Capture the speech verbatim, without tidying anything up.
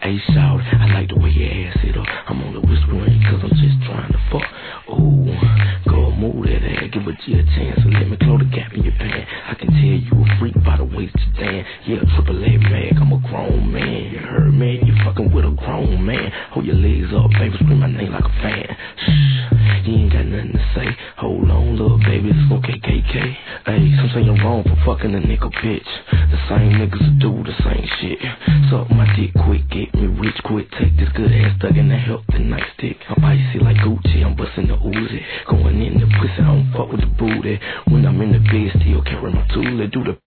Hey, shout, I like the way your ass sit up. I'm on the whispering cause I'm just trying to fuck. Ooh, go move that ass, give a G a chance, so let me close the gap in your pants. I can tell you a freak by the way that you dance. Yeah, triple A mag, I'm a grown man. You heard me? You fucking with a grown man. Hold your legs up, baby, scream my name like a fan. Shh, you ain't got nothing to say. Hold on, little baby, it's no K K K. Hey, some say you're wrong for fucking a nigga, bitch. The same niggas who do the same shit. Suck my dick quick, get me rich quick. Take this good ass stuck in the healthy nightstick. I'm icy like Gucci, I'm busting the Uzi. Going in the pussy, I don't fuck with the booty. When I'm in the bed, still carry my tool. Do the